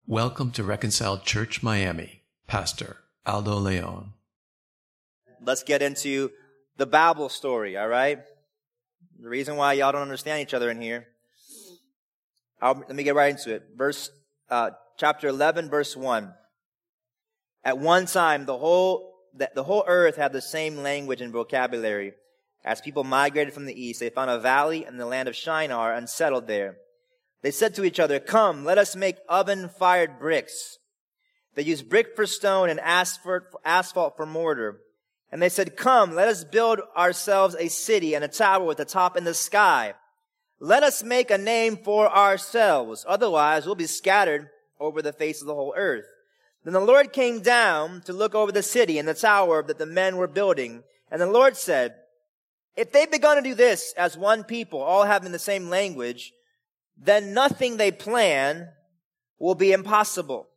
Welcome to Reconciled Church Miami, Pastor Aldo Leon. Let's get into the Babel story, all right? The reason why y'all don't understand each other in here. Let me get right into it. Chapter 11, verse 1. At one time, the whole earth had the same language and vocabulary. As people migrated from the east, they found a valley in the land of Shinar and settled there. They said to each other, "Come, let us make oven-fired bricks." They used brick for stone and asphalt for mortar. And they said, "Come, let us build ourselves a city and a tower with a top in the sky. Let us make a name for ourselves. Otherwise, we'll be scattered over the face of the whole earth." Then the Lord came down to look over the city and the tower that the men were building. And the Lord said, "If they've begun to do this as one people, all having the same language, then nothing they plan will be impossible.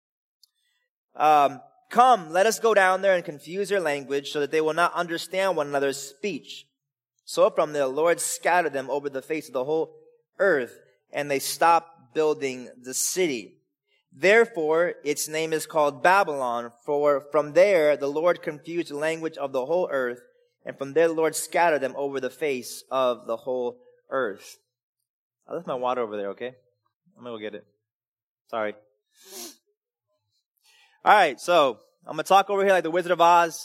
Come, let us go down there and confuse their language so that they will not understand one another's speech." So from there, the Lord scattered them over the face of the whole earth, and they stopped building the city. Therefore, its name is called Babylon, for from there the Lord confused the language of the whole earth, and from there the Lord scattered them over the face of the whole earth. I left my water over there, okay? I'm going to go get it. Sorry. All right, so I'm going to talk over here like the Wizard of Oz.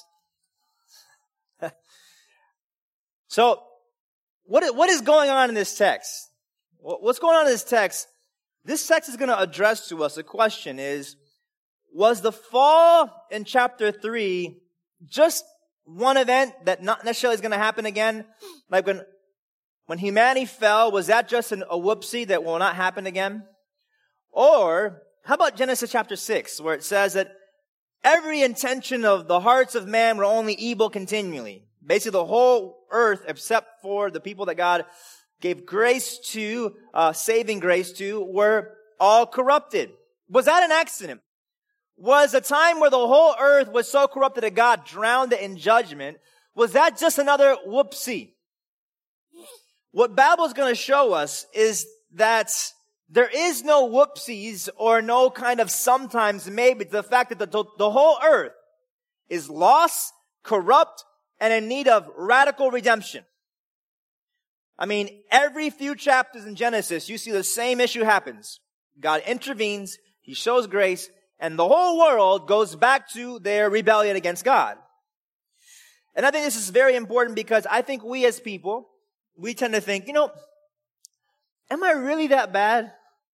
So, what is going on in this text? What's going on in this text? This text is going to address to us the question is, was the fall in chapter 3 just one event that not necessarily is going to happen again? Like when humanity fell, was that just a whoopsie that will not happen again? Or how about Genesis chapter 6, where it says that every intention of the hearts of man were only evil continually? Basically, the whole earth, except for the people that God gave grace to, saving grace to, were all corrupted. Was that an accident? Was a time where the whole earth was so corrupted that God drowned it in judgment? Was that just another whoopsie? What Babel's going to show us is that there is no whoopsies or no kind of sometimes maybe. The fact that the whole earth is lost, corrupt, and in need of radical redemption. I mean, every few chapters in Genesis, you see the same issue happens. God intervenes, He shows grace, and the whole world goes back to their rebellion against God. And I think this is very important because I think we as people, we tend to think, am I really that bad?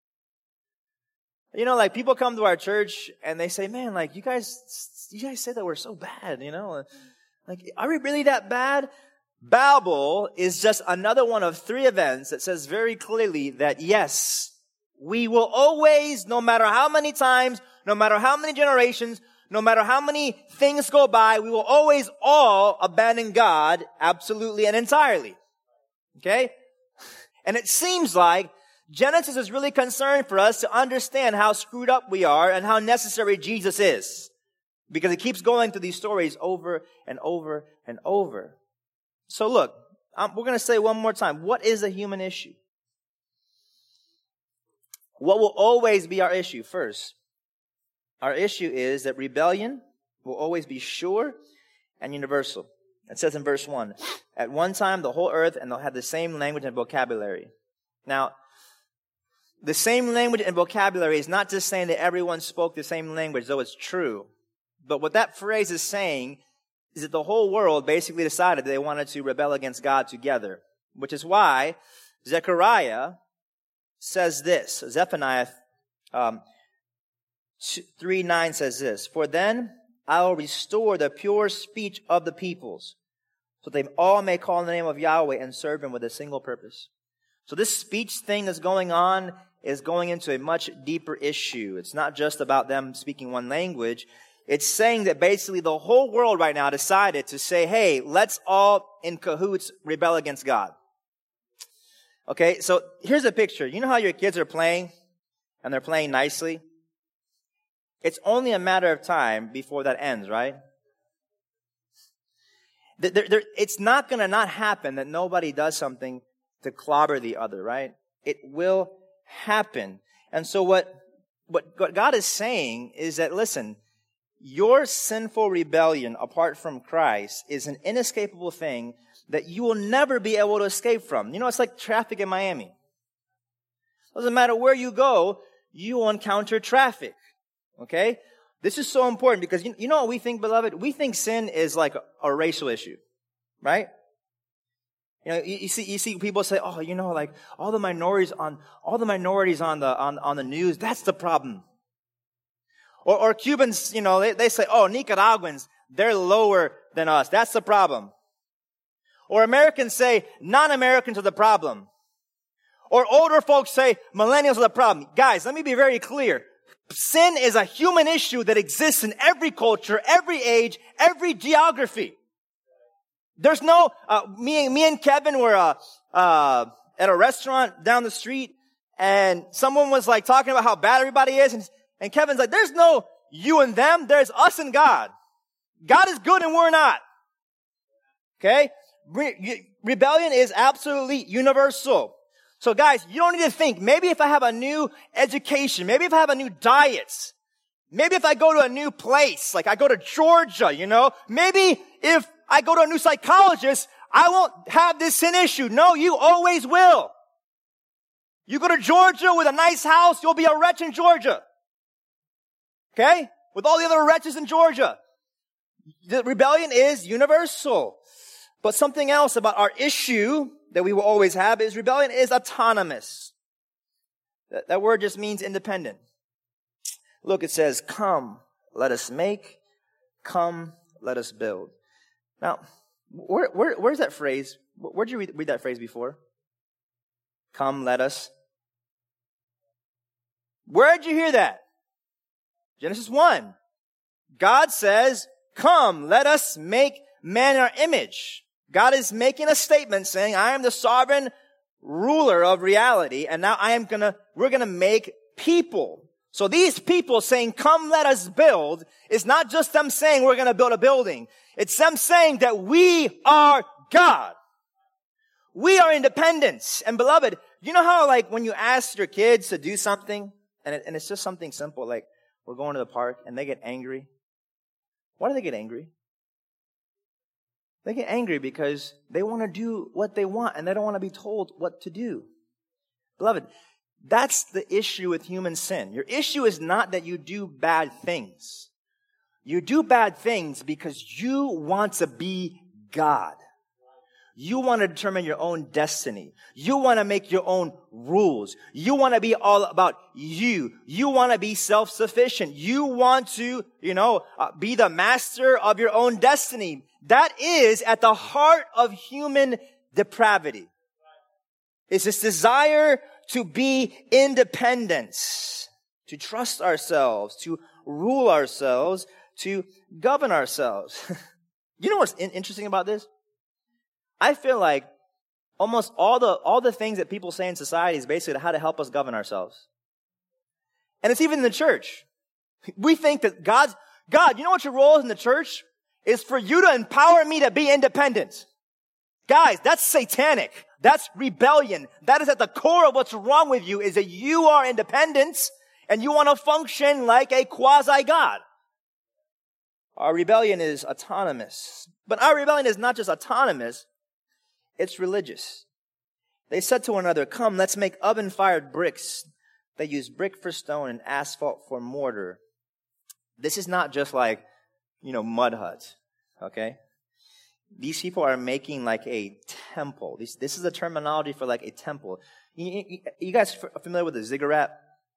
Like people come to our church and they say, "Man, like you guys say that we're so bad, Like, are we really that bad?" Babel is just another one of 3 events that says very clearly that yes, we will always, no matter how many times, no matter how many generations, no matter how many things go by, we will always all abandon God absolutely and entirely. Okay? And it seems like Genesis is really concerned for us to understand how screwed up we are and how necessary Jesus is. Because it keeps going through these stories over and over and over. So look, we're going to say one more time, what is a human issue? What will always be our issue? First, our issue is that rebellion will always be sure and universal. It says in verse 1, at one time the whole earth and they'll have the same language and vocabulary. Now, the same language and vocabulary is not just saying that everyone spoke the same language, though it's true. But what that phrase is saying is that the whole world basically decided they wanted to rebel against God together. Which is why Zechariah says this. Zephaniah 3:9 says this. "For then I will restore the pure speech of the peoples, so they all may call on the name of Yahweh and serve Him with a single purpose." So this speech thing that's going on is going into a much deeper issue. It's not just about them speaking one language. It's saying that basically the whole world right now decided to say, hey, let's all in cahoots rebel against God. Okay, so here's a picture. You know how your kids are playing and they're playing nicely? It's only a matter of time before that ends, right? It's not going to not happen that nobody does something to clobber the other, right? It will happen. And so what what God is saying is that, listen, your sinful rebellion apart from Christ is an inescapable thing that you will never be able to escape from. You know, it's like traffic in Miami. Doesn't matter where you go, you will encounter traffic. Okay? This is so important because you know what we think, beloved? We think sin is like a racial issue. Right? You know, you see people say, oh, you know, like all the minorities on the news, that's the problem. Or Cubans, you know, they say, oh, Nicaraguans, they're lower than us. That's the problem. Or Americans say, non-Americans are the problem. Or older folks say, millennials are the problem. Guys, let me be very clear. Sin is a human issue that exists in every culture, every age, every geography. There's no, me and Kevin were, at a restaurant down the street, and someone was like talking about how bad everybody is, and Kevin's like, there's no you and them, there's us and God. God is good and we're not. Okay? Rebellion is absolutely universal. So guys, you don't need to think, maybe if I have a new education, maybe if I have a new diet, maybe if I go to a new place, like I go to Georgia, you know, maybe if I go to a new psychologist, I won't have this sin issue. No, you always will. You go to Georgia with a nice house, you'll be a wretch in Georgia. Okay? With all the other wretches in Georgia. The rebellion is universal. But something else about our issue that we will always have is rebellion is autonomous. That word just means independent. Look, it says, come, let us make. Come, let us build. Now, where's that phrase? Where'd you read that phrase before? Come, let us. Where'd you hear that? Genesis 1. God says, come, let us make man in our image. God is making a statement saying, I am the sovereign ruler of reality, and now we're gonna make people. So these people saying, come, let us build, is not just them saying we're gonna build a building. It's them saying that we are God. We are independent. And beloved, you know how like when you ask your kids to do something, and it's just something simple, like we're going to the park, and they get angry. Why do they get angry? They get angry because they want to do what they want, and they don't want to be told what to do. Beloved, that's the issue with human sin. Your issue is not that you do bad things. You do bad things because you want to be God. You want to determine your own destiny. You want to make your own rules. You want to be all about you. You want to be self-sufficient. You want to, be the master of your own destiny. That is at the heart of human depravity. It's this desire to be independent, to trust ourselves, to rule ourselves, to govern ourselves. You know what's interesting about this? I feel like almost all the things that people say in society is basically how to help us govern ourselves. And it's even in the church. We think that God, you know what your role is in the church? Is for you to empower me to be independent. Guys, that's satanic. That's rebellion. That is at the core of what's wrong with you, is that you are independent and you want to function like a quasi-God. Our rebellion is autonomous. But our rebellion is not just autonomous, it's religious. They said to one another, come, let's make oven-fired bricks. They use brick for stone and asphalt for mortar. This is not just like, mud huts, okay? These people are making like a temple. This is a terminology for like a temple. You guys familiar with the ziggurat?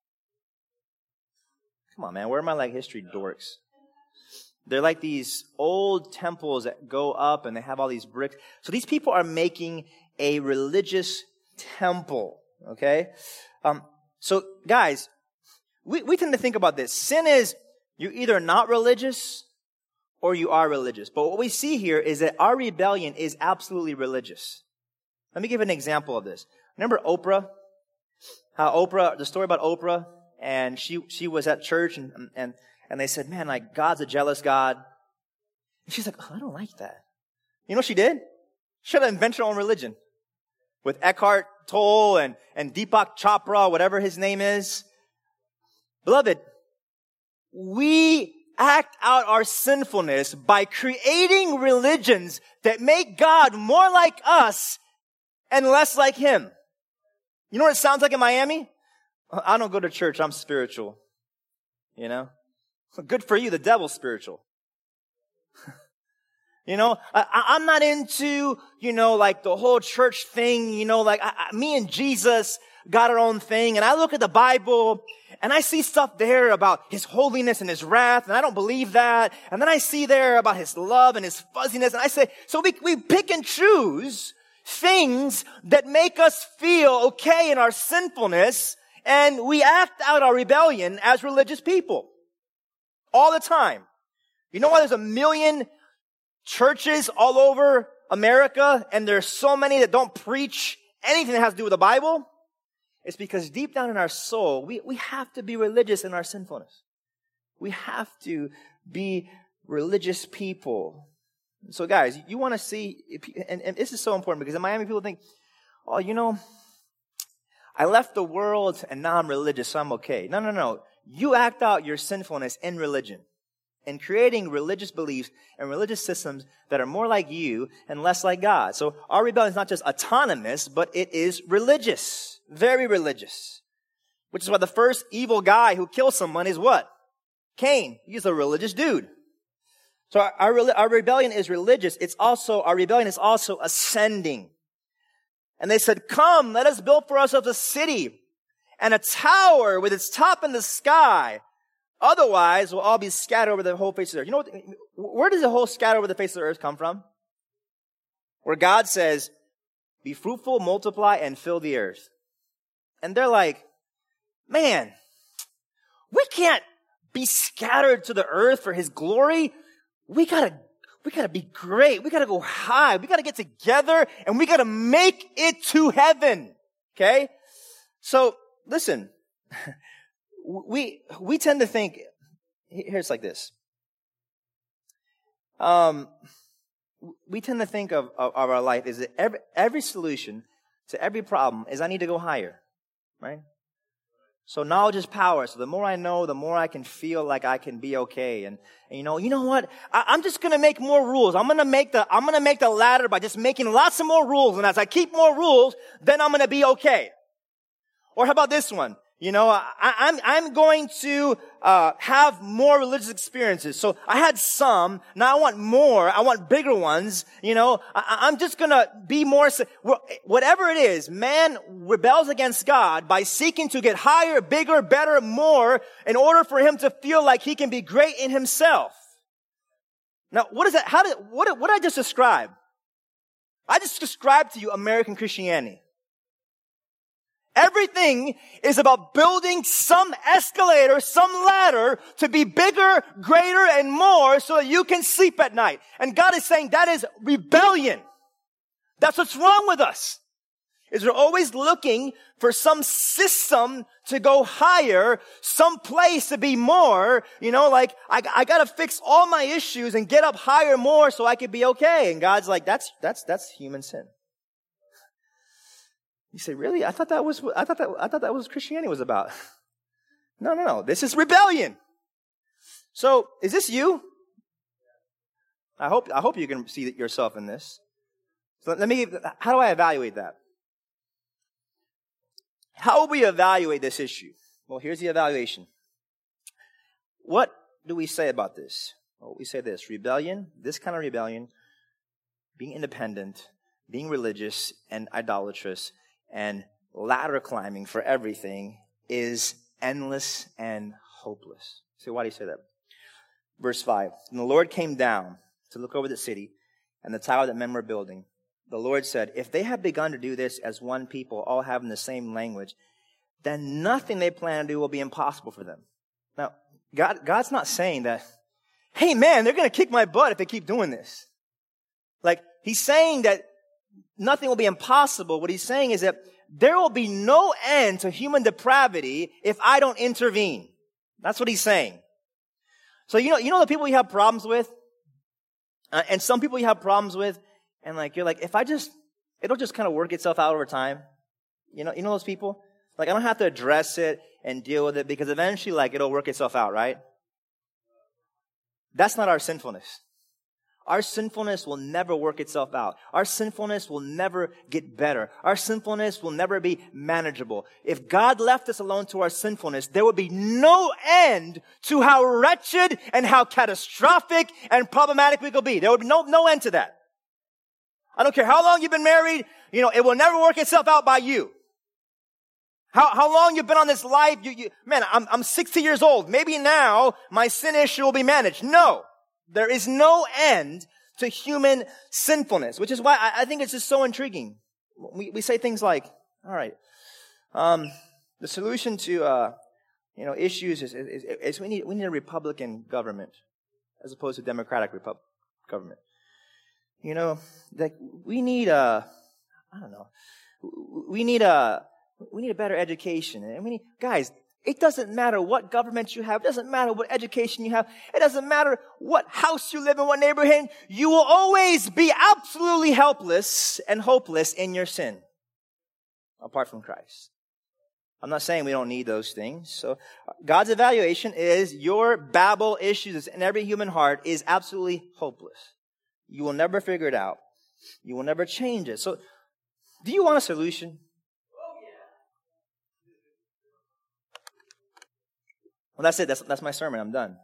Come on, man. Where are my like history dorks? They're like these old temples that go up and they have all these bricks. So these people are making a religious temple, okay? So guys, we tend to think about this. Sin is you're either not religious or you are religious. But what we see here is that our rebellion is absolutely religious. Let me give an example of this. Remember Oprah? The story about Oprah, and she was at church and they said, man, like God's a jealous God. And she's like, I don't like that. You know what she did? She should have invented her own religion. With Eckhart Tolle and Deepak Chopra, whatever his name is. Beloved, we act out our sinfulness by creating religions that make God more like us and less like Him. You know what it sounds like in Miami? I don't go to church, I'm spiritual. You know? Good for you, the devil's spiritual. You know, I'm not into, like the whole church thing, like me and Jesus got our own thing. And I look at the Bible and I see stuff there about His holiness and His wrath, and I don't believe that. And then I see there about His love and His fuzziness. And I say, so we pick and choose things that make us feel okay in our sinfulness, and we act out our rebellion as religious people. All the time. You know why there's 1 million churches all over America, and there's so many that don't preach anything that has to do with the Bible? It's because deep down in our soul, we have to be religious in our sinfulness. We have to be religious people. So guys, you want to see, and this is so important because in Miami people think, oh, I left the world and now I'm religious, so I'm okay. No. You act out your sinfulness in religion, in creating religious beliefs and religious systems that are more like you and less like God. So our rebellion is not just autonomous, but it is religious, very religious. Which is why the first evil guy who kills someone is what? Cain. He's a religious dude. So our rebellion is religious. Our rebellion is also ascending. And they said, come, let us build for ourselves a city and a tower with its top in the sky. Otherwise, we'll all be scattered over the whole face of the earth. Where does the whole scatter over the face of the earth come from? Where God says, be fruitful, multiply, and fill the earth. And they're like, man, we can't be scattered to the earth for His glory. We gotta be great. We gotta go high. We gotta get together and we gotta make it to heaven. Okay? So, listen. We tend to think, here's like this. We tend to think of our life is that every solution to every problem is I need to go higher. Right? So knowledge is power. So the more I know, the more I can feel like I can be okay. And you know what? I'm just gonna make more rules. I'm gonna make the ladder by just making lots of more rules. And as I keep more rules, then I'm gonna be okay. Or how about this one? I'm going to have more religious experiences. So I had some. Now I want more. I want bigger ones. I'm just gonna be more. Whatever it is, man rebels against God by seeking to get higher, bigger, better, more in order for him to feel like he can be great in himself. Now, what is that? What did I just describe? I just described to you American Christianity. Everything is about building some escalator, some ladder to be bigger, greater, and more so that you can sleep at night. And God is saying that is rebellion. That's what's wrong with us. Is we're always looking for some system to go higher, some place to be more, I gotta fix all my issues and get up higher more so I can be okay. And God's like, that's human sin. You say, really? I thought that was what Christianity was about. No. This is rebellion. So, is this you? I hope you can see yourself in this. So how do I evaluate that? How will we evaluate this issue? Well, here's the evaluation. What do we say about this? Well, we say this. Rebellion, this kind of rebellion, being independent, being religious and idolatrous, and ladder climbing for everything is endless and hopeless. So why do you say that? Verse 5. And the Lord came down to look over the city and the tower that men were building. The Lord said, if they have begun to do this as one people, all having the same language, then nothing they plan to do will be impossible for them. Now, God's not saying that, hey man, they're going to kick my butt if they keep doing this. Like, He's saying that nothing will be impossible. What He's saying is that there will be no end to human depravity if I don't intervene. That's what He's saying. So you know the people you have problems with? And some people you have problems with, and you're like, it'll just kind of work itself out over time. You know those people? Like, I don't have to address it, and deal with it because eventually, it'll work itself out, right? That's not our sinfulness. Our sinfulness will never work itself out. Our sinfulness will never get better. Our sinfulness will never be manageable. If God left us alone to our sinfulness, there would be no end to how wretched and how catastrophic and problematic we could be. There would be no end to that. I don't care how long you've been married, it will never work itself out by you. How long you've been on this life, man, I'm 60 years old. Maybe now my sin issue will be managed. No. There is no end to human sinfulness, which is why I think it's just so intriguing. We say things like, all right, the solution to, issues is we need a Republican government as opposed to Democratic government. We need we need a better education. Guys, it doesn't matter what government you have. It doesn't matter what education you have. It doesn't matter what house you live in, what neighborhood. You will always be absolutely helpless and hopeless in your sin apart from Christ. I'm not saying we don't need those things. So God's evaluation is your Babel issues in every human heart is absolutely hopeless. You will never figure it out. You will never change it. So do you want a solution? Well, that's it. That's my sermon. I'm done.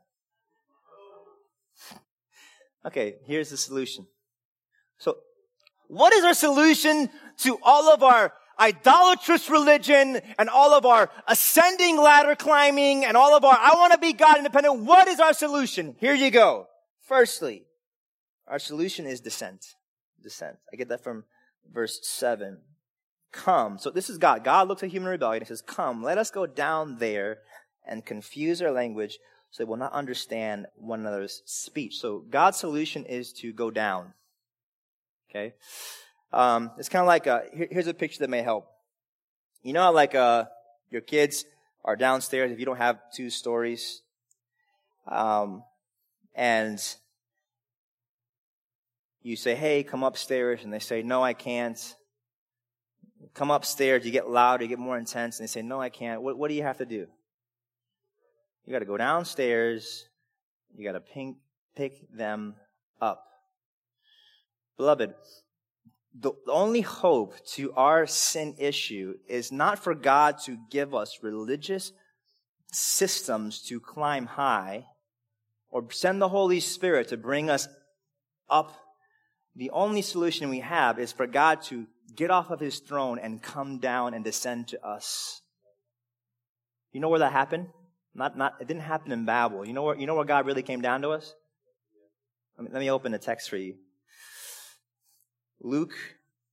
Okay, here's the solution. So, what is our solution to all of our idolatrous religion and all of our ascending ladder climbing and all of our I want to be God independent? What is our solution? Here you go. Firstly, our solution is descent. Descent. I get that from verse 7. Come. So this is God. God looks at human rebellion and says, come, let us go down there and confuse their language so they will not understand one another's speech. So God's solution is to go down. Okay? It's kind of like, here's a picture that may help. You know how your kids are downstairs if you don't have 2 stories? And you say, hey, come upstairs. And they say, no, I can't. Come upstairs. You get louder, you get more intense. And they say, no, I can't. What do you have to do? You got to go downstairs. You got to pick them up. Beloved, the only hope to our sin issue is not for God to give us religious systems to climb high or send the Holy Spirit to bring us up. The only solution we have is for God to get off of His throne and come down and descend to us. You know where that happened? It didn't happen in Babel. You know where God really came down to us? Let me open the text for you. Luke,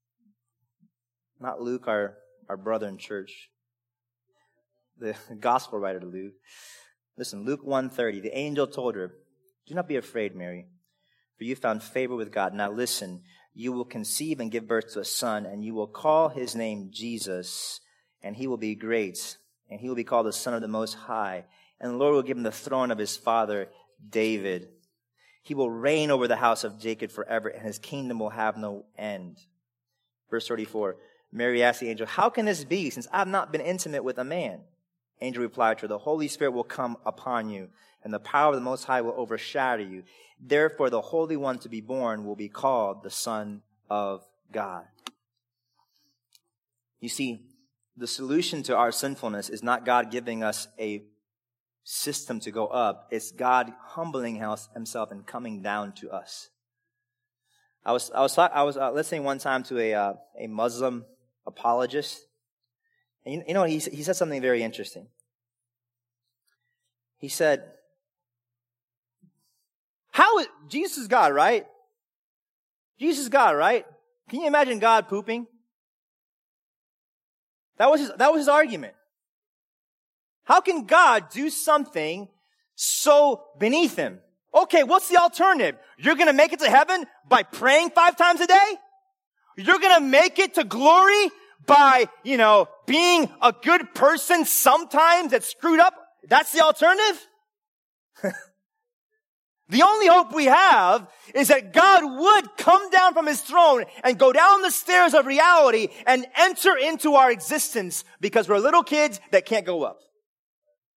not Luke, our brother in church. The gospel writer to Luke. Listen, Luke 1:30. The angel told her, do not be afraid, Mary, for you found favor with God. Now listen, you will conceive and give birth to a son, and you will call his name Jesus, and he will be great. And he will be called the Son of the Most High. And the Lord will give him the throne of his father, David. He will reign over the house of Jacob forever, and his kingdom will have no end. Verse 34, Mary asked the angel, how can this be, since I have not been intimate with a man? Angel replied to her, the Holy Spirit will come upon you, and the power of the Most High will overshadow you. Therefore, the Holy One to be born will be called the Son of God. You see, the solution to our sinfulness is not God giving us a system to go up. It's God humbling himself and coming down to us. I was listening one time to a Muslim apologist, and he said something very interesting. He said, Jesus is God, right? Jesus is God, right? Can you imagine God pooping? That was his argument. How can God do something so beneath him? Okay, what's the alternative? You're going to make it to heaven by praying 5 times a day? You're going to make it to glory by, being a good person sometimes that's screwed up? That's the alternative? The only hope we have is that God would come down from His throne and go down the stairs of reality and enter into our existence because we're little kids that can't go up.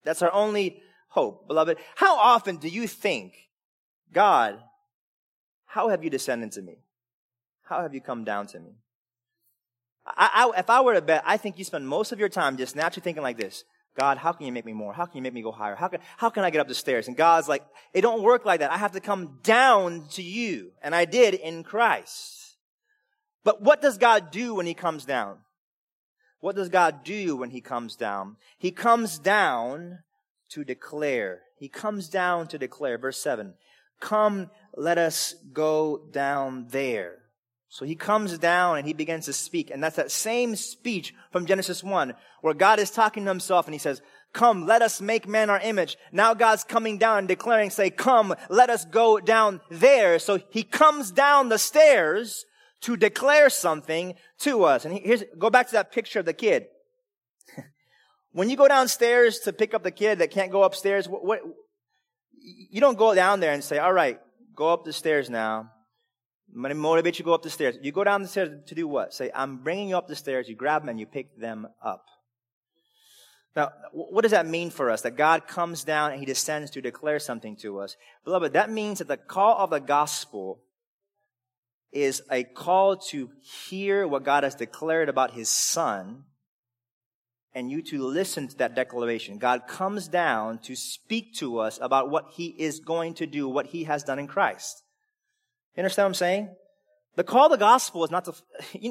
That's our only hope, beloved. How often do you think, God, how have you descended to me? How have you come down to me? If I were to bet, I think you spend most of your time just naturally thinking like this. God, how can you make me more? How can you make me go higher? How can I get up the stairs? And God's like, it don't work like that. I have to come down to you. And I did in Christ. But what does God do when he comes down? What does God do when he comes down? He comes down to declare. He comes down to declare. Verse 7. Come, let us go down there. So he comes down and he begins to speak. And that's that same speech from Genesis 1 where God is talking to himself and he says, come, let us make man our image. Now God's coming down and declaring, say, come, let us go down there. So he comes down the stairs to declare something to us. And go back to that picture of the kid. When you go downstairs to pick up the kid that can't go upstairs, you don't go down there and say, all right, go up the stairs now. I'm going to motivate you to go up the stairs. You go down the stairs to do what? Say, I'm bringing you up the stairs. You grab them and you pick them up. Now, what does that mean for us? That God comes down and he descends to declare something to us. Beloved, that means that the call of the gospel is a call to hear what God has declared about his Son and you to listen to that declaration. God comes down to speak to us about what he is going to do, what he has done in Christ. You understand what I'm saying? The call of the gospel is not to,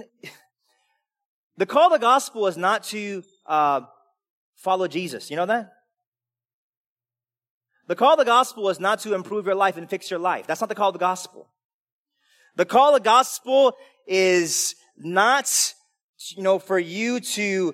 the call of the gospel is not to follow Jesus. You know that? The call of the gospel is not to improve your life and fix your life. That's not the call of the gospel. The call of the gospel is not, for you to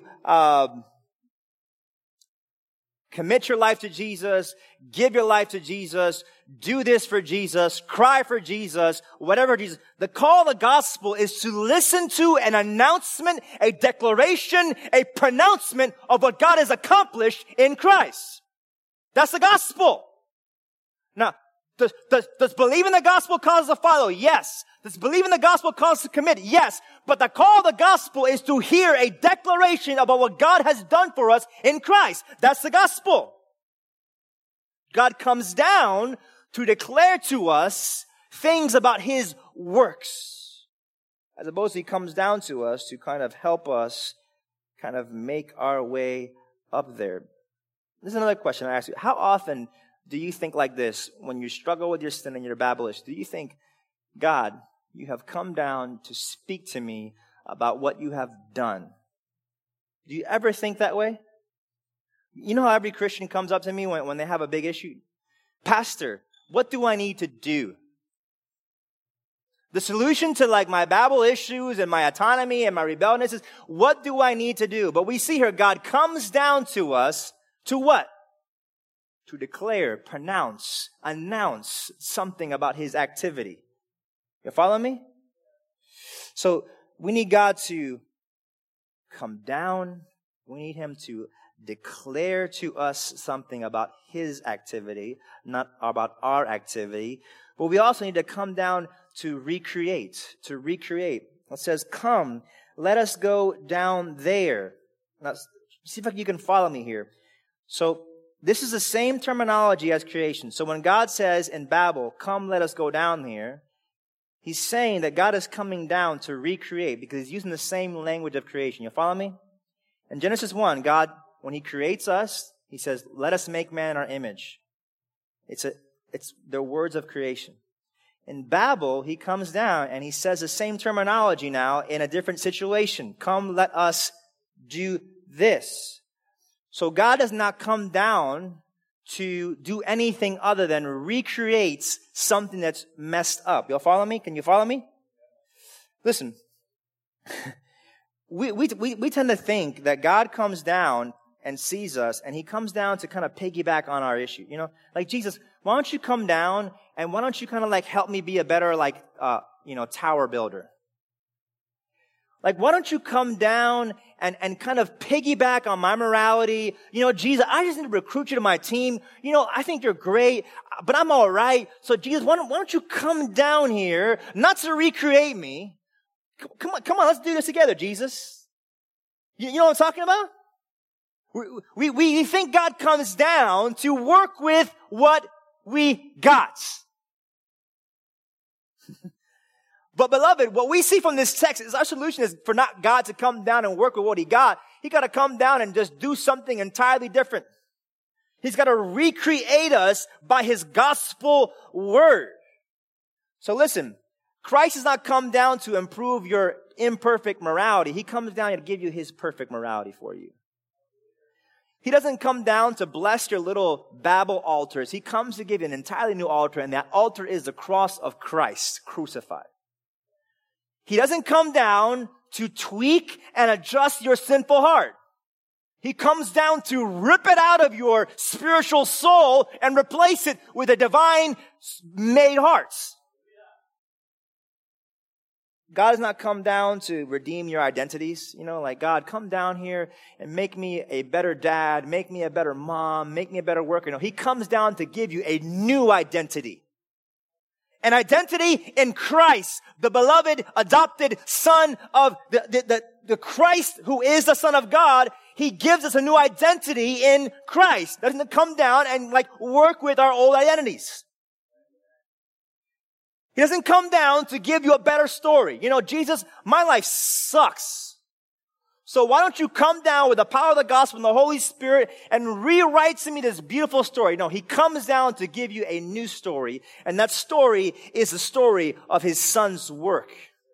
commit your life to Jesus, give your life to Jesus, do this for Jesus, cry for Jesus, whatever Jesus. The call of the gospel is to listen to an announcement, a declaration, a pronouncement of what God has accomplished in Christ. That's the gospel. Now, does believing the gospel cause us to follow? Yes. Does believing the gospel cause us to commit? Yes. But the call of the gospel is to hear a declaration about what God has done for us in Christ. That's the gospel. God comes down to declare to us things about his works. As opposed to he comes down to us to kind of help us kind of make our way up there. This is another question I ask you. How often do you think like this when you struggle with your sin and you're babblish? Do you think, God, you have come down to speak to me about what you have done? Do you ever think that way? You know how every Christian comes up to me when they have a big issue? Pastor, what do I need to do? The solution to my Babel issues and my autonomy and my rebelliousness is, what do I need to do? But we see here, God comes down to us to what? To declare, pronounce, announce something about his activity. You follow me? So we need God to come down. We need him to declare to us something about his activity, not about our activity. But we also need to come down to recreate, It says, come, let us go down there. Now, see if you can follow me here. So, this is the same terminology as creation. So when God says in Babel, come, let us go down here, he's saying that God is coming down to recreate because he's using the same language of creation. You follow me? In Genesis 1, God, when he creates us, he says, let us make man in our image. It's the words of creation. In Babel, he comes down and he says the same terminology now in a different situation. Come, let us do this. So God does not come down to do anything other than recreate something that's messed up. You'll follow me? Can you follow me? Listen, we tend to think that God comes down and sees us, and he comes down to kind of piggyback on our issue. Like Jesus, why don't you come down and why don't you kind of help me be a better tower builder? Why don't you come down and kind of piggyback on my morality? Jesus, I just need to recruit you to my team. I think you're great, but I'm all right. So Jesus, why don't you come down here, not to recreate me. Come on, let's do this together, Jesus. You know what I'm talking about? We think God comes down to work with what we got. But beloved, what we see from this text is our solution is for not God to come down and work with what he got. He got to come down and just do something entirely different. He's got to recreate us by his gospel word. So listen, Christ has not come down to improve your imperfect morality. He comes down to give you his perfect morality for you. He doesn't come down to bless your little Babel altars. He comes to give you an entirely new altar, and that altar is the cross of Christ crucified. He doesn't come down to tweak and adjust your sinful heart. He comes down to rip it out of your spiritual soul and replace it with a divine-made heart. God has not come down to redeem your identities. Like, God, come down here and make me a better dad, make me a better mom, make me a better worker. No, he comes down to give you a new identity. An identity in Christ, the beloved, adopted Son of the Christ who is the Son of God. He gives us a new identity in Christ. Doesn't come down and work with our old identities. He doesn't come down to give you a better story. Jesus, my life sucks. So why don't you come down with the power of the gospel and the Holy Spirit and rewrite to me this beautiful story? No, he comes down to give you a new story. And that story is the story of his Son's work.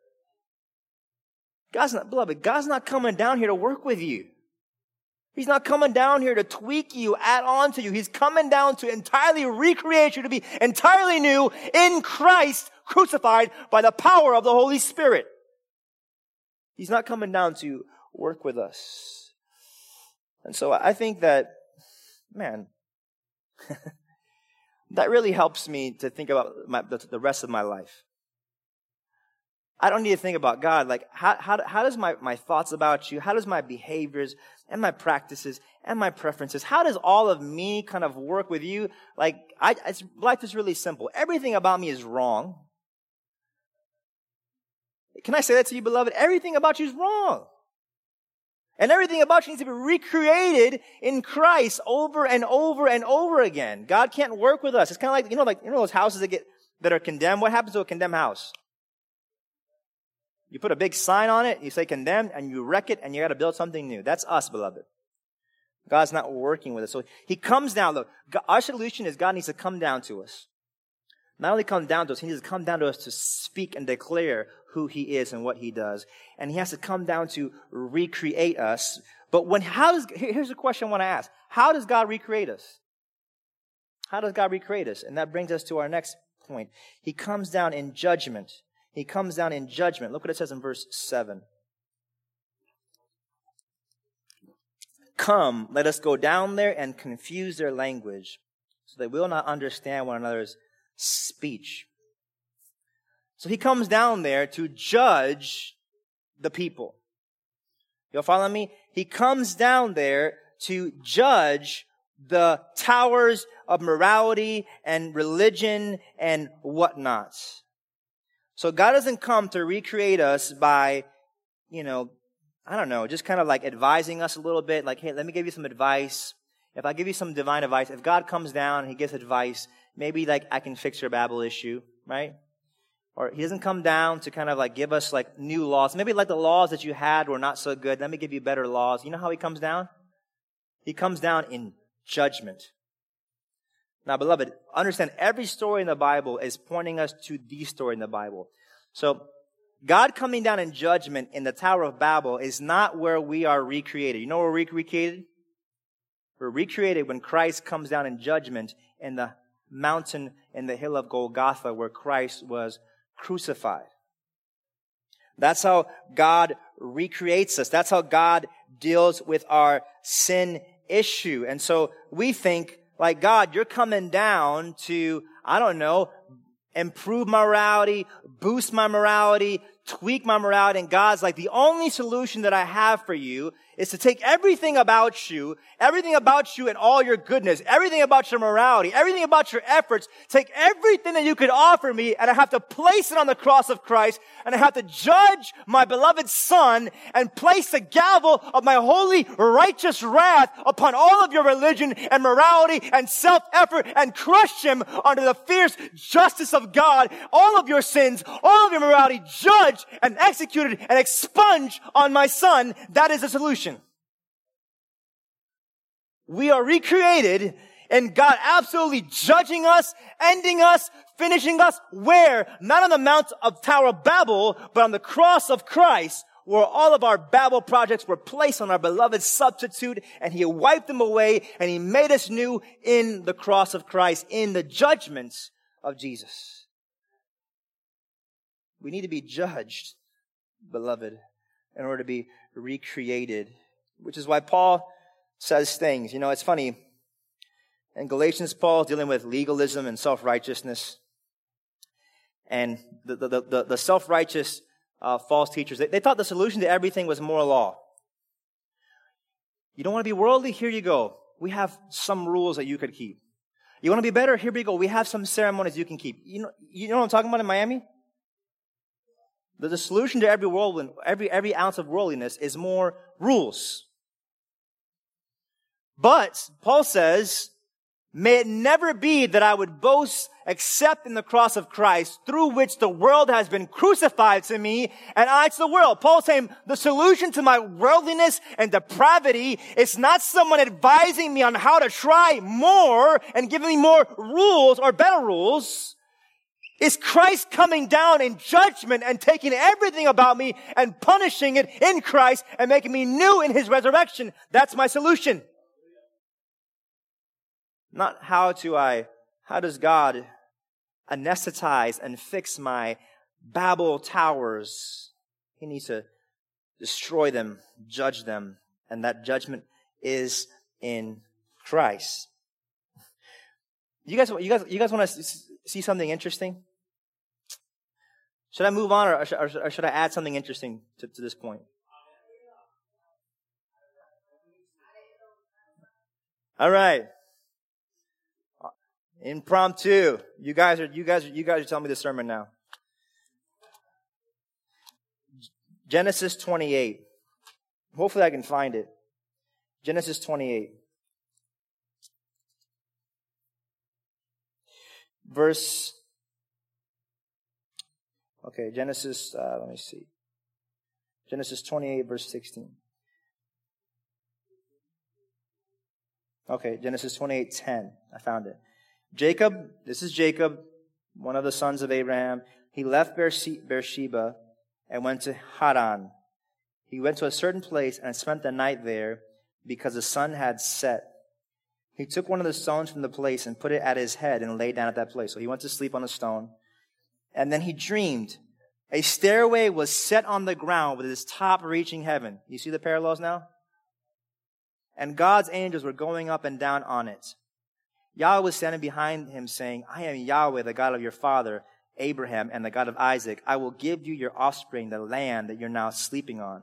Beloved, God's not coming down here to work with you. He's not coming down here to tweak you, add on to you. He's coming down to entirely recreate you to be entirely new in Christ, crucified by the power of the Holy Spirit. He's not coming down to work with us. And so I think that, that really helps me to think about the rest of my life. I don't need to think about God. How does my thoughts about you, how does my behaviors and my practices and my preferences, how does all of me kind of work with you? Life is really simple. Everything about me is wrong. Can I say that to you, beloved? Everything about you is wrong. And everything about you needs to be recreated in Christ over and over and over again. God can't work with us. It's kind of like those houses that are condemned. What happens to a condemned house? You put a big sign on it, you say condemned, and you wreck it, and you got to build something new. That's us, beloved. God's not working with us. So he comes down. Look, our solution is God needs to come down to us. Not only come down to us, he needs to come down to us to speak and declare who he is and what he does. And he has to come down to recreate us. But here's the question I want to ask. How does God recreate us? How does God recreate us? And that brings us to our next point. He comes down in judgment. He comes down in judgment. Look what it says in verse 7. Come, let us go down there and confuse their language, so they will not understand one another's speech. So he comes down there to judge the people. You'll follow me? He comes down there to judge the towers of morality and religion and whatnot. So God doesn't come to recreate us by, just kind of advising us a little bit. Hey, let me give you some advice. If I give you some divine advice, if God comes down and he gives advice, maybe I can fix your Babel issue, right? Or he doesn't come down to kind of give us new laws. Maybe the laws that you had were not so good. Let me give you better laws. You know how he comes down? He comes down in judgment. Now, beloved, understand every story in the Bible is pointing us to the story in the Bible. So, God coming down in judgment in the Tower of Babel is not where we are recreated. You know where we're recreated? We're recreated when Christ comes down in judgment in the mountain in the hill of Golgotha where Christ was crucified. That's how God recreates us. That's how God deals with our sin issue. And so we think, God, you're coming down to, improve my morality, boost my morality, tweak my morality. And God's like, the only solution that I have for you is to take everything about you and all your goodness, everything about your morality, everything about your efforts, take everything that you could offer me, and I have to place it on the cross of Christ, and I have to judge my beloved Son and place the gavel of my holy, righteous wrath upon all of your religion and morality and self-effort and crush him under the fierce justice of God. All of your sins, all of your morality judged and executed and expunged on my Son. That is the solution. We are recreated, and God absolutely judging us, ending us, finishing us. Where? Not on the Mount of Tower of Babel, but on the cross of Christ, where all of our Babel projects were placed on our beloved substitute, and he wiped them away, and he made us new in the cross of Christ, in the judgments of Jesus. We need to be judged, beloved, in order to be recreated, which is why Paul says things. You know, it's funny. In Galatians, Paul's dealing with legalism and self-righteousness. And the self-righteous false teachers, they thought the solution to everything was moral law. You don't want to be worldly? Here you go. We have some rules that you could keep. You want to be better? Here we go. We have some ceremonies you can keep. You know what I'm talking about in Miami? The solution to every ounce of worldliness is more rules. But Paul says, may it never be that I would boast except in the cross of Christ, through which the world has been crucified to me and I to the world. Paul's saying the solution to my worldliness and depravity is not someone advising me on how to try more and giving me more rules or better rules. It's Christ coming down in judgment and taking everything about me and punishing it in Christ and making me new in his resurrection. That's my solution. Not how does God anesthetize and fix my Babel towers? He needs to destroy them, judge them, and that judgment is in Christ. You guys want to see something interesting? Should I move on, or should I add something interesting to this point? All right. Impromptu. You guys are telling me the sermon now. Genesis 28. Hopefully I can find it. Genesis 28. Genesis 28, verse 16. Okay, Genesis 28:10. I found it. Jacob, this is Jacob, one of the sons of Abraham. He left Beersheba and went to Haran. He went to a certain place and spent the night there because the sun had set. He took one of the stones from the place and put it at his head and lay down at that place. So he went to sleep on a stone. And then he dreamed. A stairway was set on the ground with its top reaching heaven. You see the parallels now? And God's angels were going up and down on it. Yahweh was standing behind him saying, I am Yahweh, the God of your father, Abraham, and the God of Isaac. I will give you your offspring, the land that you're now sleeping on.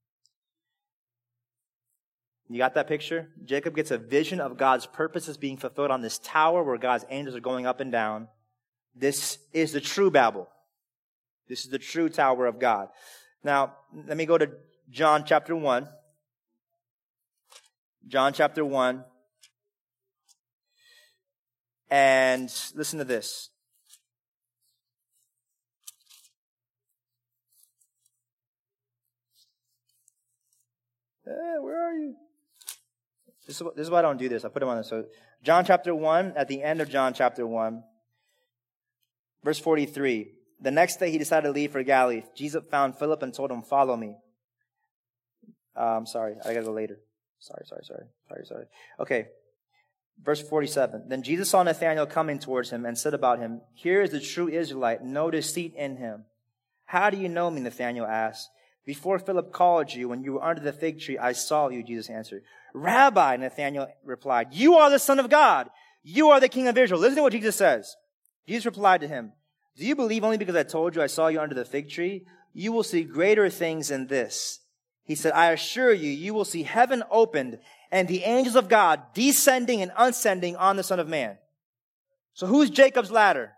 You got that picture? Jacob gets a vision of God's purposes being fulfilled on this tower where God's angels are going up and down. This is the true Babel. This is the true tower of God. Now, let me go to John chapter 1. John chapter 1. And listen to this. Where are you? This is why I don't do this. I put them on this. So John chapter 1, at the end of John chapter 1, verse 43. The next day he decided to leave for Galilee. Jesus found Philip and told him, follow me. Sorry, I gotta go later. Sorry. Okay. Verse 47. Then Jesus saw Nathanael coming towards him and said about him, here is the true Israelite, no deceit in him. How do you know me? Nathanael asked. Before Philip called you, when you were under the fig tree, I saw you, Jesus answered. Rabbi, Nathanael replied, you are the Son of God. You are the King of Israel. Listen to what Jesus says. Jesus replied to him, do you believe only because I told you I saw you under the fig tree? you will see greater things than this. He said, I assure you, you will see heaven opened and the angels of God descending and ascending on the Son of Man. So who's Jacob's ladder?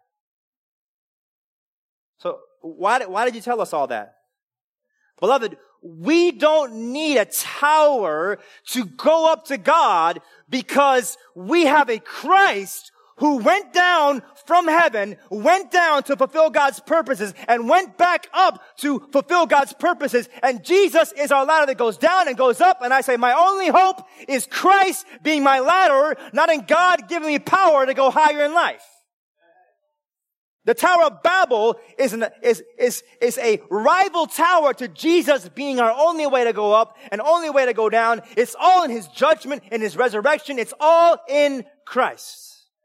So why did you tell us all that? Beloved, we don't need a tower to go up to God because we have a Christ who went down from heaven, went down to fulfill God's purposes, and went back up to fulfill God's purposes. And Jesus is our ladder that goes down and goes up. And I say, my only hope is Christ being my ladder, not in God giving me power to go higher in life. The Tower of Babel is a rival tower to Jesus being our only way to go up and only way to go down. It's all in His judgment, in His resurrection. It's all in Christ.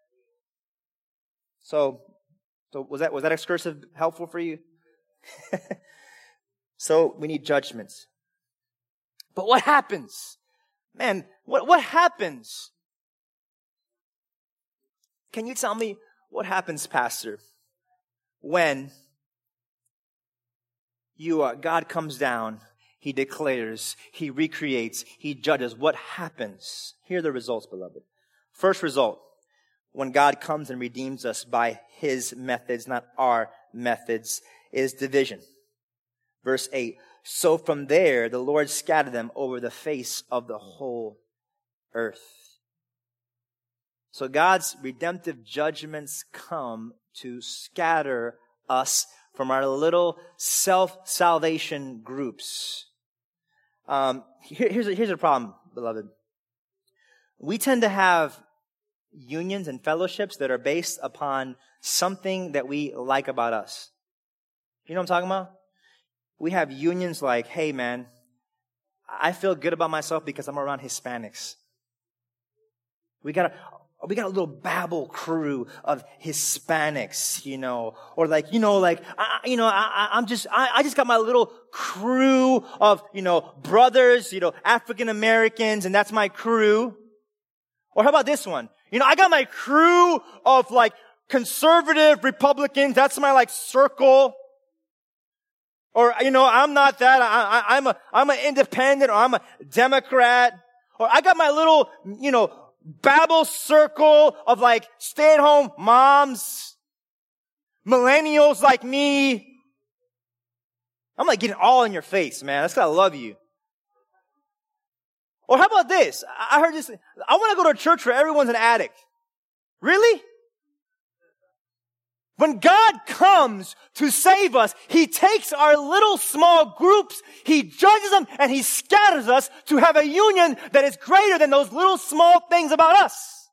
So was that excursive helpful for you? So we need judgments. But what happens? Man, what happens? Can you tell me what happens, Pastor, when God comes down, He declares, He recreates, He judges? What happens? Here are the results, beloved. First result, when God comes and redeems us by His methods, not our methods, is division. Verse 8, so from there the Lord scattered them over the face of the whole earth. So God's redemptive judgments come to scatter us from our little self-salvation groups. Here's a problem, beloved. We tend to have unions and fellowships that are based upon something that we like about us. You know what I'm talking about? We have unions like, hey man, I feel good about myself because I'm around Hispanics. We got a little Babel crew of Hispanics, or I just got my little crew of, brothers, African Americans, and that's my crew. Or how about this one? I got my crew of conservative Republicans. That's my circle. Or, I'm not that. I'm an independent, or I'm a Democrat. Or I got my little, Babel circle of stay-at-home moms, millennials like me. I'm getting all in your face, man. That's 'cause I love you. Or how about this? I heard this. I want to go to a church where everyone's an addict. Really? When God comes to save us, He takes our little small groups, He judges them, and He scatters us to have a union that is greater than those little small things about us.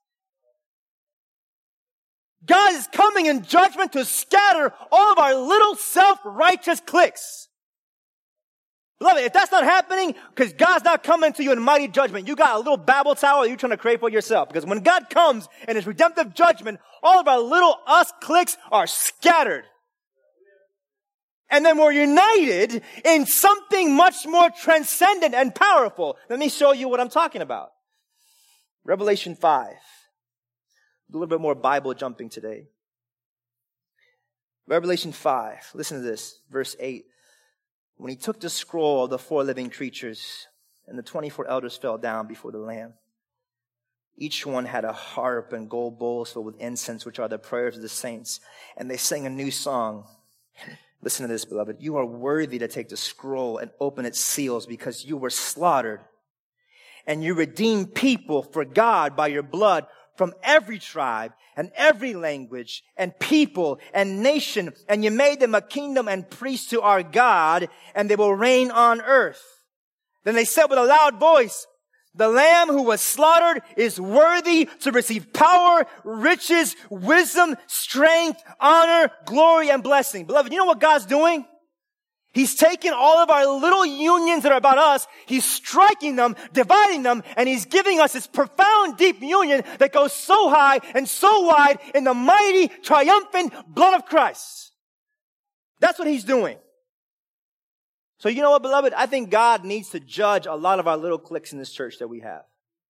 God is coming in judgment to scatter all of our little self-righteous cliques. Beloved, if that's not happening, because God's not coming to you in mighty judgment, you got a little Babel tower you're trying to create for yourself. Because when God comes in His redemptive judgment, all of our little us cliques are scattered. And then we're united in something much more transcendent and powerful. Let me show you what I'm talking about. Revelation 5. A little bit more Bible jumping today. Revelation 5. Listen to this. Verse 8. When He took the scroll of the 4 living creatures, and the 24 elders fell down before the Lamb. Each one had a harp and gold bowls filled with incense, which are the prayers of the saints. And they sang a new song. Listen to this, beloved. You are worthy to take the scroll and open its seals because you were slaughtered. And you redeemed people for God by your blood from every tribe and every language and people and nation, and you made them a kingdom and priests to our God, and they will reign on earth. Then they said with a loud voice, the Lamb who was slaughtered is worthy to receive power, riches, wisdom, strength, honor, glory, and blessing. Beloved, you know what God's doing? He's taking all of our little unions that are about us, He's striking them, dividing them, and He's giving us this profound, deep union that goes so high and so wide in the mighty, triumphant blood of Christ. That's what He's doing. So you know what, beloved? I think God needs to judge a lot of our little cliques in this church that we have.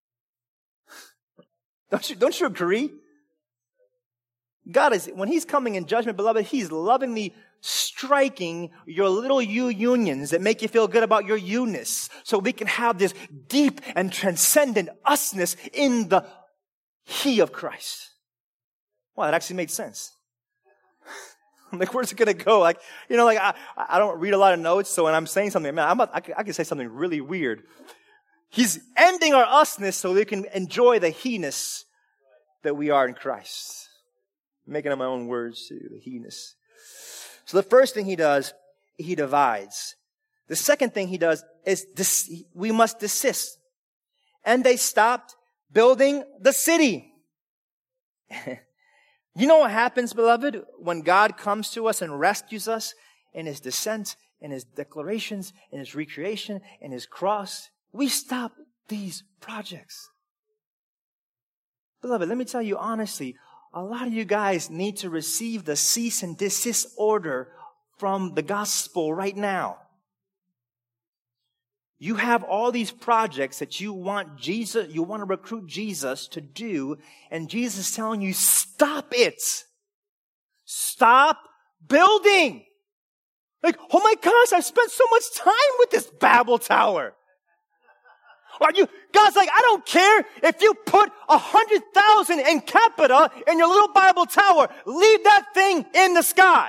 Don't you agree? God is, when He's coming in judgment, beloved, He's lovingly striking your little you unions that make you feel good about your you-ness so we can have this deep and transcendent usness in the he of Christ. Well, that actually makes sense. I'm like, where's it going to go? Like, I don't read a lot of notes, so when I'm saying something, man, I can say something really weird. He's ending our usness so we can enjoy the he-ness that we are in Christ. I'm making up my own words too, the he-ness. So the first thing he does, he divides. The second thing he does is we must desist. And they stopped building the city. You know what happens, beloved, when God comes to us and rescues us in His descent, in His declarations, in His recreation, in His cross? We stop these projects. Beloved, let me tell you honestly, a lot of you guys need to receive the cease and desist order from the gospel right now. You have all these projects that you want to recruit Jesus to do, and Jesus is telling you, stop it. Stop building. Like, oh my gosh, I've spent so much time with this Babel Tower. God's like, I don't care if you put 100,000 in capita in your little Bible tower. Leave that thing in the sky.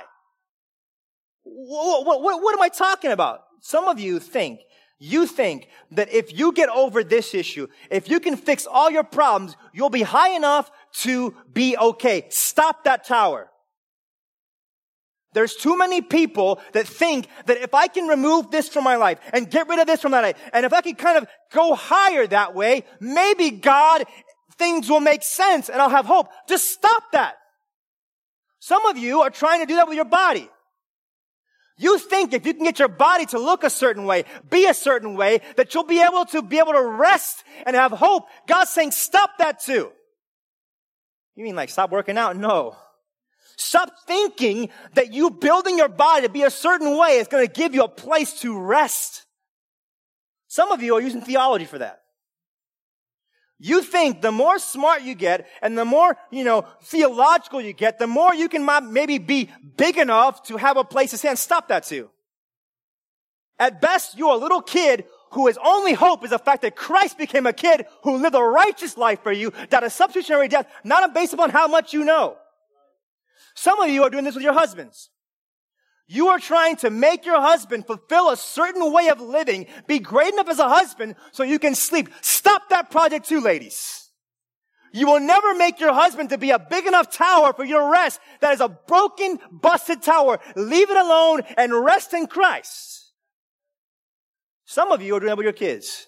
What am I talking about? Some of you think that if you get over this issue, if you can fix all your problems, you'll be high enough to be okay. Stop that tower. There's too many people that think that if I can remove this from my life and get rid of this from my life, and if I can kind of go higher that way, maybe things will make sense and I'll have hope. Just stop that. Some of you are trying to do that with your body. You think if you can get your body to look a certain way, be a certain way, that you'll be able to rest and have hope. God's saying, stop that too. You mean like stop working out? No. Stop thinking that you building your body to be a certain way is going to give you a place to rest. Some of you are using theology for that. You think the more smart you get and the more, theological you get, the more you can maybe be big enough to have a place to stand. Stop that too. At best, you're a little kid whose only hope is the fact that Christ became a kid who lived a righteous life for you, died a substitutionary death, not based upon how much you know. Some of you are doing this with your husbands. You are trying to make your husband fulfill a certain way of living, be great enough as a husband so you can sleep. Stop that project too, ladies. You will never make your husband to be a big enough tower for your rest. That is a broken, busted tower. Leave it alone and rest in Christ. Some of you are doing that with your kids.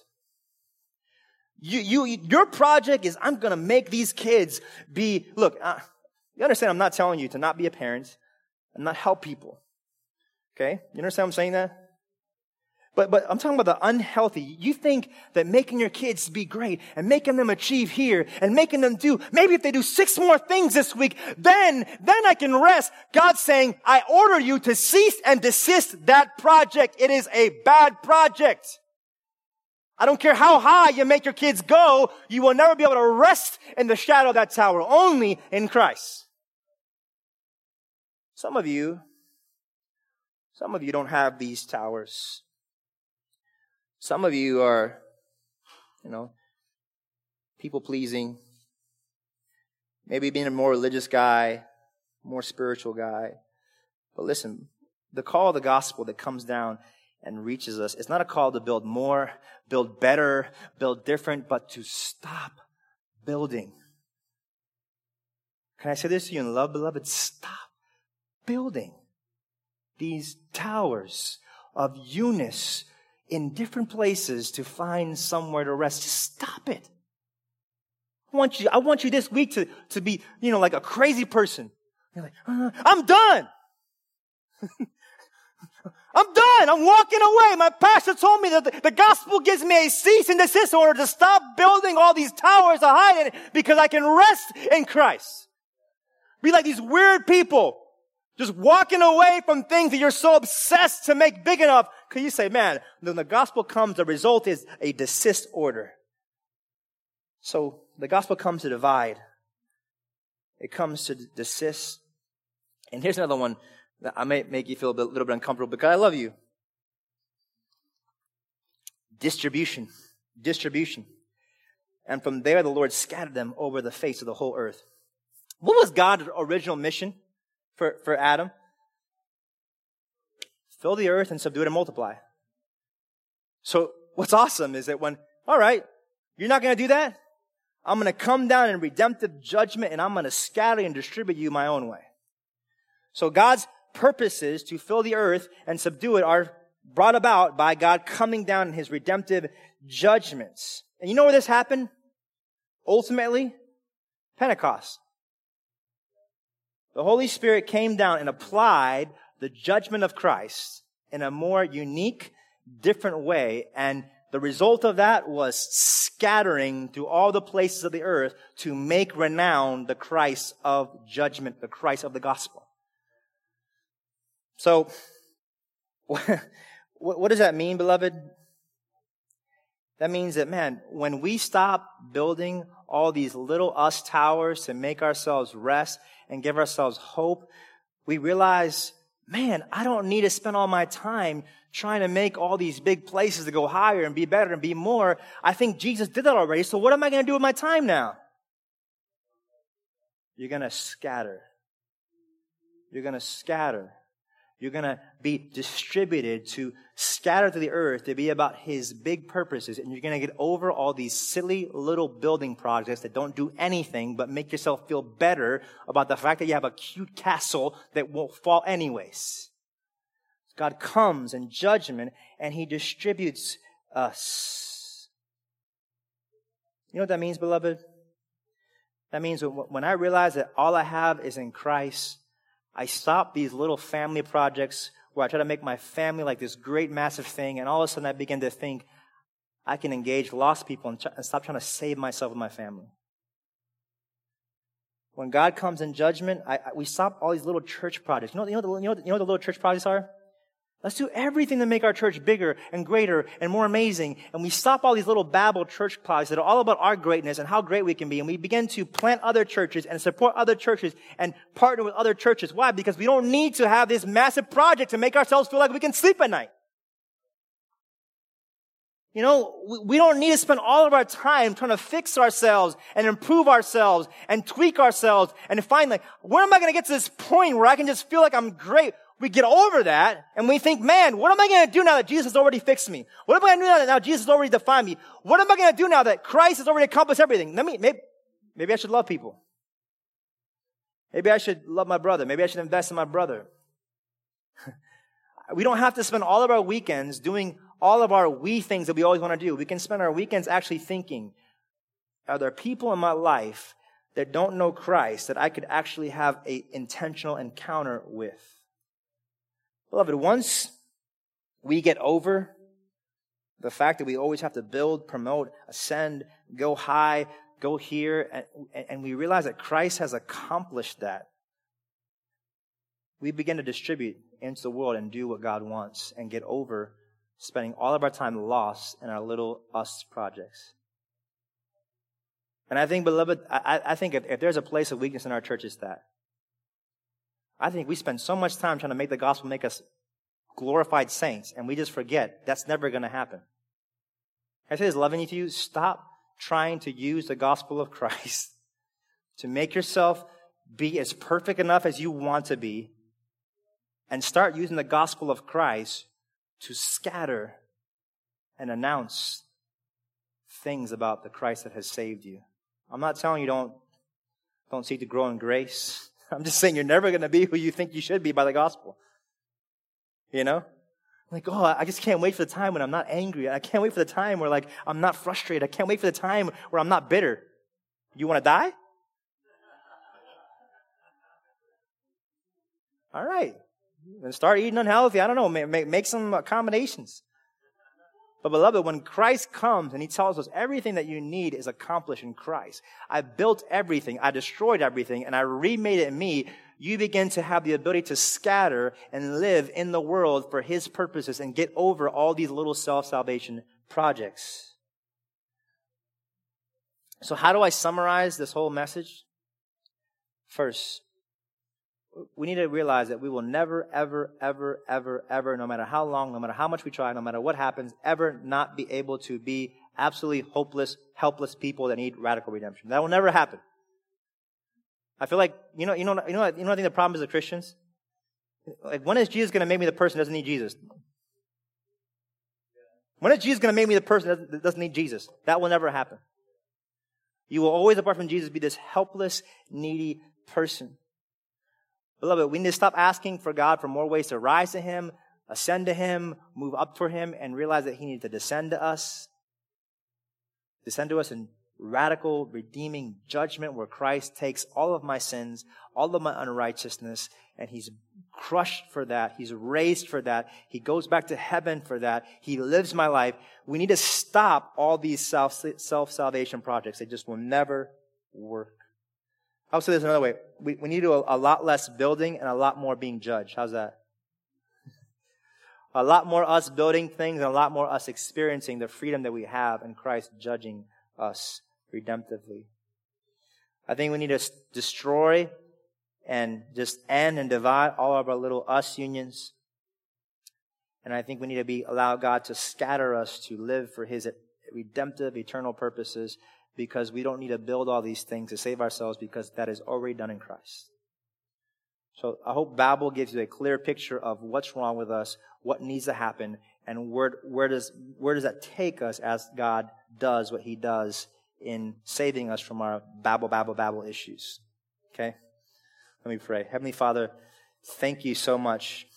Your project is, I'm going to make these kids be, you understand I'm not telling you to not be a parent and not help people. Okay? You understand I'm saying that? But I'm talking about the unhealthy. You think that making your kids be great and making them achieve here and making them do, maybe if they do 6 more things this week, then I can rest. God's saying, I order you to cease and desist that project. It is a bad project. I don't care how high you make your kids go, you will never be able to rest in the shadow of that tower, only in Christ. Some of you don't have these towers. Some of you are, people pleasing. Maybe being a more religious guy, more spiritual guy. But listen, the call of the gospel that comes down and reaches us, it's not a call to build more, build better, build different, but to stop building. Can I say this to you in love, beloved? Stop building these towers of Eunice in different places to find somewhere to rest. Just stop it. I want you this week to be, like a crazy person. You're like, I'm done. I'm done. I'm walking away. My pastor told me that the gospel gives me a cease and desist order to stop building all these towers to hide in because I can rest in Christ. Be like these weird people just walking away from things that you're so obsessed to make big enough. Because you say, man, when the gospel comes, the result is a desist order. So the gospel comes to divide. It comes to desist. And here's another one I may make you feel a little bit uncomfortable because I love you. Distribution. And from there, the Lord scattered them over the face of the whole earth. What was God's original mission for Adam? Fill the earth and subdue it and multiply. So what's awesome is that all right, you're not going to do that? I'm going to come down in redemptive judgment and I'm going to scatter and distribute you my own way. So God's purposes to fill the earth and subdue it are brought about by God coming down in his redemptive judgments. And you know where this happened? Ultimately, Pentecost. The Holy Spirit came down and applied the judgment of Christ in a more unique, different way. And the result of that was scattering through all the places of the earth to make renowned the Christ of judgment, the Christ of the gospel. So, what does that mean, beloved? That means that, man, when we stop building all these little us towers to make ourselves rest and give ourselves hope, we realize, man, I don't need to spend all my time trying to make all these big places to go higher and be better and be more. I think Jesus did that already, so what am I going to do with my time now? You're going to scatter. You're going to scatter. You're going to be distributed to scatter to the earth to be about his big purposes. And you're going to get over all these silly little building projects that don't do anything but make yourself feel better about the fact that you have a cute castle that won't fall anyways. God comes in judgment and he distributes us. You know what that means, beloved? That means when I realize that all I have is in Christ, I stop these little family projects where I try to make my family like this great, massive thing, and all of a sudden I begin to think I can engage lost people and stop trying to save myself and my family. When God comes in judgment, we stop all these little church projects. You know what the little church projects are? Let's do everything to make our church bigger and greater and more amazing. And we stop all these little Babel church projects that are all about our greatness and how great we can be. And we begin to plant other churches and support other churches and partner with other churches. Why? Because we don't need to have this massive project to make ourselves feel like we can sleep at night. You know, we don't need to spend all of our time trying to fix ourselves and improve ourselves and tweak ourselves and find like, where am I going to get to this point where I can just feel like I'm great? We get over that and we think, man, what am I going to do now that Jesus has already fixed me? What am I going to do now that Jesus has already defined me? What am I going to do now that Christ has already accomplished everything? Maybe I should love people. Maybe I should love my brother. Maybe I should invest in my brother. We don't have to spend all of our weekends doing all of our we things that we always want to do. We can spend our weekends actually thinking, are there people in my life that don't know Christ that I could actually have an intentional encounter with? Beloved, once we get over the fact that we always have to build, promote, ascend, go high, go here, and we realize that Christ has accomplished that, we begin to distribute into the world and do what God wants and get over spending all of our time lost in our little us projects. And I think, beloved, I think if there's a place of weakness in our church, it's that. I think we spend so much time trying to make the gospel make us glorified saints, and we just forget that's never going to happen. I say this loving to you, stop trying to use the gospel of Christ to make yourself be as perfect enough as you want to be, and start using the gospel of Christ to scatter and announce things about the Christ that has saved you. I'm not telling you don't seek to grow in grace. I'm just saying you're never going to be who you think you should be by the gospel. You know? Like, oh, I just can't wait for the time when I'm not angry. I can't wait for the time where, like, I'm not frustrated. I can't wait for the time where I'm not bitter. You want to die? All right. Then start eating unhealthy. I don't know. Make some accommodations. But beloved, when Christ comes and he tells us everything that you need is accomplished in Christ. I built everything. I destroyed everything and I remade it in me. You begin to have the ability to scatter and live in the world for his purposes and get over all these little self-salvation projects. So how do I summarize this whole message? First, we need to realize that we will never, ever, ever, ever, ever, no matter how long, no matter how much we try, no matter what happens, ever not be able to be absolutely hopeless, helpless people that need radical redemption. That will never happen. I feel like, I think the problem is with Christians? Like, when is Jesus going to make me the person that doesn't need Jesus? When is Jesus going to make me the person that doesn't need Jesus? That will never happen. You will always, apart from Jesus, be this helpless, needy person. Beloved, we need to stop asking for God for more ways to rise to Him, ascend to Him, move up for Him, and realize that He needs to descend to us. Descend to us in radical, redeeming judgment where Christ takes all of my sins, all of my unrighteousness, and He's crushed for that. He's raised for that. He goes back to heaven for that. He lives my life. We need to stop all these self-salvation projects. They just will never work. I'll say this another way. We need to do a lot less building and a lot more being judged. How's that? A lot more us building things and a lot more us experiencing the freedom that we have in Christ judging us redemptively. I think we need to destroy and just end and divide all of our little us unions. And I think we need to allow God to scatter us to live for His redemptive, eternal purposes, because we don't need to build all these things to save ourselves, because that is already done in Christ. So I hope Babel gives you a clear picture of what's wrong with us, what needs to happen, and where does that take us as God does what He does in saving us from our Babel issues. Okay? Let me pray. Heavenly Father, thank you so much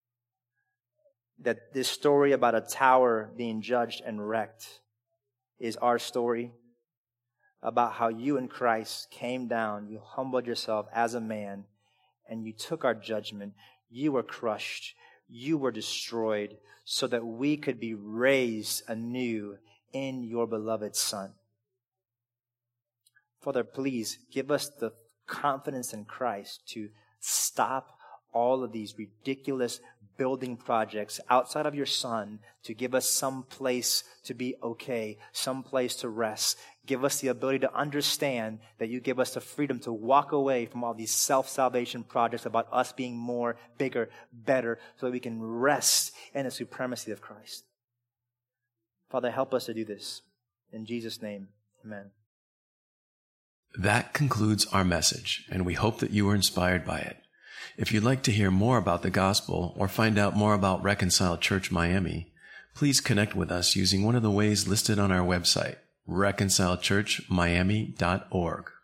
that this story about a tower being judged and wrecked is our story, about how you in Christ came down, you humbled yourself as a man, and you took our judgment. You were crushed. You were destroyed so that we could be raised anew in your beloved Son. Father, please give us the confidence in Christ to stop all of these ridiculous building projects outside of your Son, to give us some place to be okay, some place to rest. Give us the ability to understand that you give us the freedom to walk away from all these self-salvation projects about us being more, bigger, better, so that we can rest in the supremacy of Christ. Father, help us to do this. In Jesus' name, amen. That concludes our message, and we hope that you were inspired by it. If you'd like to hear more about the gospel or find out more about Reconciled Church Miami, please connect with us using one of the ways listed on our website, reconciledchurchmiami.org.